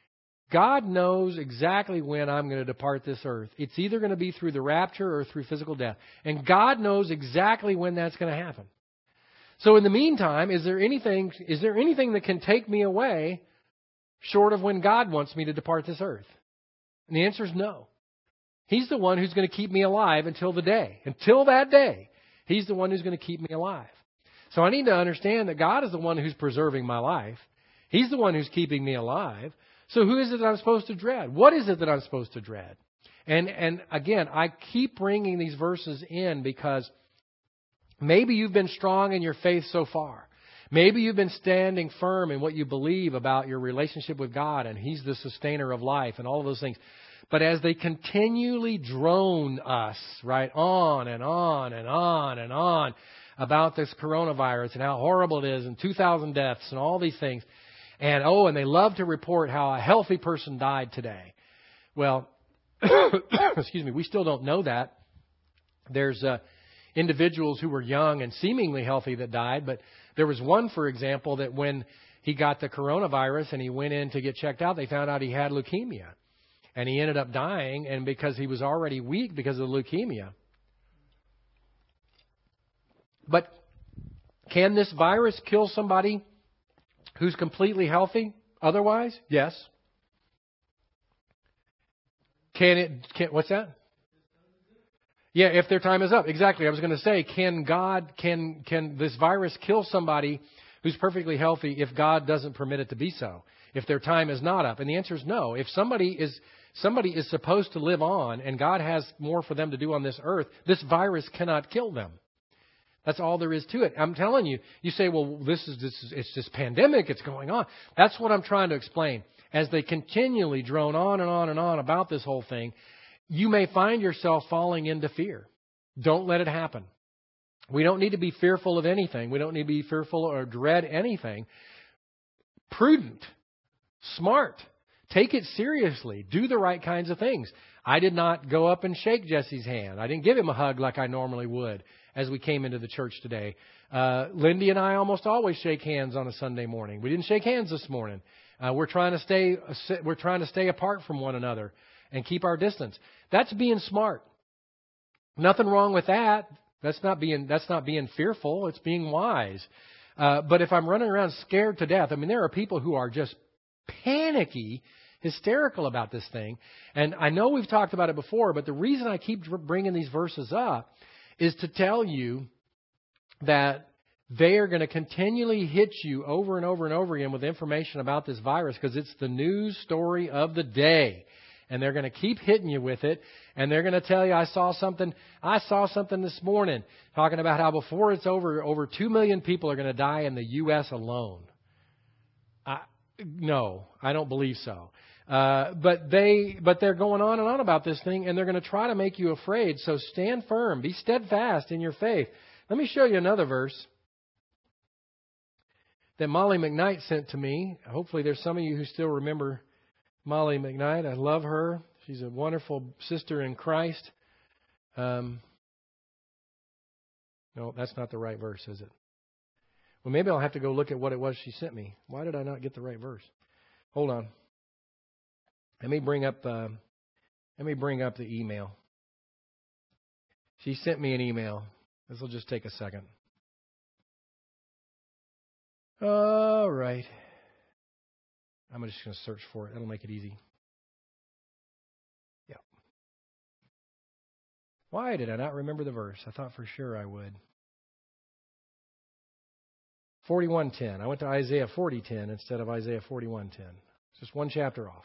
God knows exactly when I'm going to depart this earth. It's either going to be through the rapture or through physical death. And God knows exactly when that's going to happen. So in the meantime, is there anything that can take me away short of when God wants me to depart this earth? And the answer is no. He's the one who's going to keep me alive until the day. Until that day, He's the one who's going to keep me alive. So I need to understand that God is the one who's preserving my life. He's the one who's keeping me alive. So who is it that I'm supposed to dread? What is it that I'm supposed to dread? And again, I keep bringing these verses in because maybe you've been strong in your faith so far. Maybe you've been standing firm in what you believe about your relationship with God, and He's the sustainer of life and all of those things. But as they continually drone us, right, on and on and on and on about this coronavirus and how horrible it is and 2,000 deaths and all these things. And they love to report how a healthy person died today. Well, excuse me, we still don't know that. There's individuals who were young and seemingly healthy that died, but there was one, for example, that when he got the coronavirus and he went in to get checked out, they found out he had leukemia. And he ended up dying, and because he was already weak because of the leukemia. But can this virus kill somebody who's completely healthy otherwise? Yes. What's that? Yeah, if their time is up. Exactly. I was going to say, can this virus kill somebody who's perfectly healthy if God doesn't permit it to be so? If their time is not up? And the answer is no. If somebody is supposed to live on and God has more for them to do on this earth, this virus cannot kill them. That's all there is to it. I'm telling you, you say, well, it's this pandemic, it's going on. That's what I'm trying to explain. As they continually drone on and on and on about this whole thing, you may find yourself falling into fear. Don't let it happen. We don't need to be fearful of anything. We don't need to be fearful or dread anything. Prudent, smart, take it seriously, do the right kinds of things. I did not go up and shake Jesse's hand. I didn't give him a hug like I normally would as we came into the church today. Lindy and I almost always shake hands on a Sunday morning. We didn't shake hands this morning. We're trying to stay apart from one another and keep our distance. That's being smart. Nothing wrong with that. That's not being fearful. It's being wise. But if I'm running around scared to death, I mean, there are people who are just panicky, hysterical about this thing. And I know we've talked about it before, but the reason I keep bringing these verses up is to tell you that they are going to continually hit you over and over and over again with information about this virus because it's the news story of the day. And they're going to keep hitting you with it. And they're going to tell you, I saw something this morning talking about how before it's over 2 million people are going to die in the U.S. alone. No, I don't believe so. But they're going on and on about this thing, and they're going to try to make you afraid. So stand firm. Be steadfast in your faith. Let me show you another verse that Molly McKnight sent to me. Hopefully there's some of you who still remember Molly McKnight. I love her. She's a wonderful sister in Christ. No, that's not the right verse, is it? Well, maybe I'll have to go look at what it was she sent me. Why did I not get the right verse? Hold on. Let me bring up the email. She sent me an email. This will just take a second. All right. I'm just going to search for it. That'll make it easy. Yeah. Why did I not remember the verse? I thought for sure I would. 41:10. I went to Isaiah 40:10 instead of Isaiah 41:10. Just one chapter off.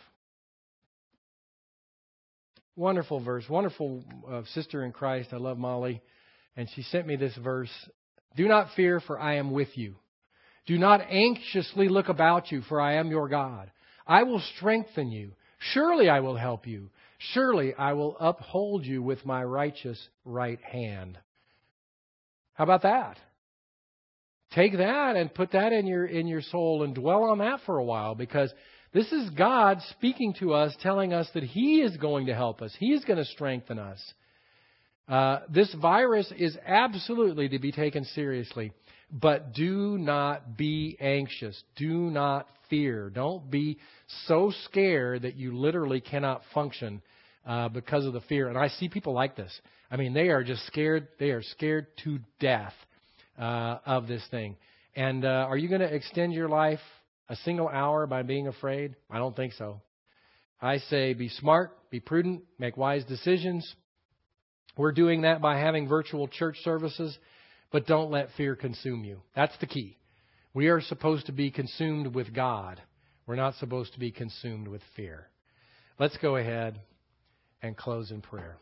Wonderful verse. Wonderful sister in Christ. I love Molly. And she sent me this verse. Do not fear, for I am with you. Do not anxiously look about you, for I am your God. I will strengthen you. Surely I will help you. Surely I will uphold you with my righteous right hand. How about that? Take that and put that in your soul and dwell on that for a while, because this is God speaking to us, telling us that He is going to help us. He is going to strengthen us. This virus is absolutely to be taken seriously, but do not be anxious. Do not fear. Don't be so scared that you literally cannot function because of the fear. And I see people like this. I mean, they are just scared. They are scared to death of this thing. And are you going to extend your life a single hour by being afraid? I don't think so. I say be smart, be prudent, make wise decisions. We're doing that by having virtual church services, but don't let fear consume you. That's the key. We are supposed to be consumed with God. We're not supposed to be consumed with fear. Let's go ahead and close in prayer.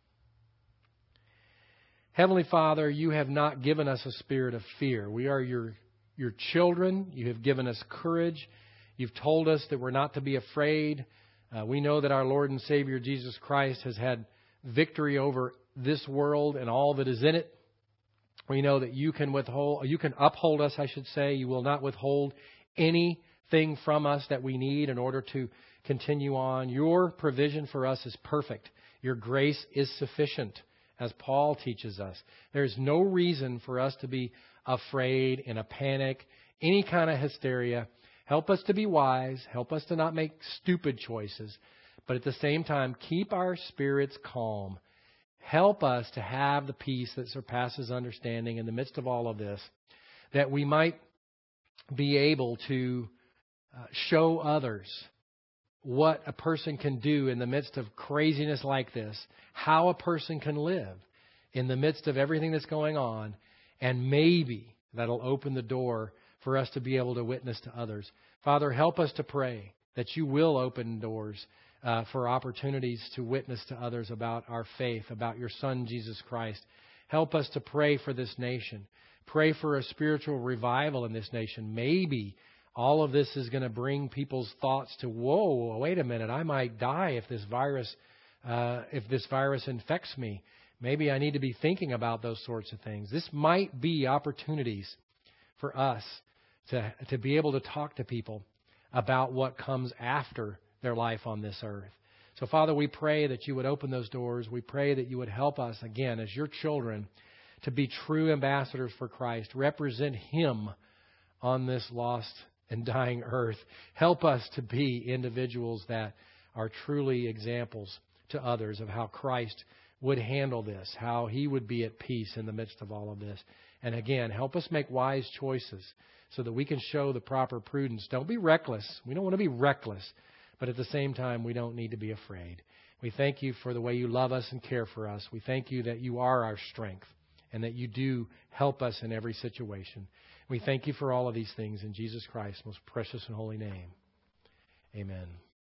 Heavenly Father, you have not given us a spirit of fear. We are your children. You have given us courage. You've told us that we're not to be afraid. We know that our Lord and Savior Jesus Christ has had victory over this world and all that is in it. We know that you can uphold us, I should say. You will not withhold anything from us that we need in order to continue on. Your provision for us is perfect. Your grace is sufficient, as Paul teaches us. There's no reason for us to be afraid, in a panic, any kind of hysteria. Help us to be wise. Help us to not make stupid choices. But at the same time, keep our spirits calm. Help us to have the peace that surpasses understanding in the midst of all of this, that we might be able to show others what a person can do in the midst of craziness like this, how a person can live in the midst of everything that's going on, and maybe that'll open the door for us to be able to witness to others. Father, help us to pray that you will open doors for opportunities to witness to others about our faith, about your Son, Jesus Christ. Help us to pray for this nation. Pray for a spiritual revival in this nation. Maybe all of this is going to bring people's thoughts to, whoa, wait a minute, I might die if this virus infects me. Maybe I need to be thinking about those sorts of things. This might be opportunities for us to be able to talk to people about what comes after their life on this earth. So, Father, we pray that you would open those doors. We pray that you would help us, again, as your children, to be true ambassadors for Christ, represent Him on this lost and dying earth. Help us to be individuals that are truly examples to others of how Christ would handle this, how He would be at peace in the midst of all of this. And again, help us make wise choices so that we can show the proper prudence. Don't be reckless. We don't want to be reckless. But at the same time, we don't need to be afraid. We thank you for the way you love us and care for us. We thank you that you are our strength and that you do help us in every situation. We thank you for all of these things in Jesus Christ's most precious and holy name. Amen.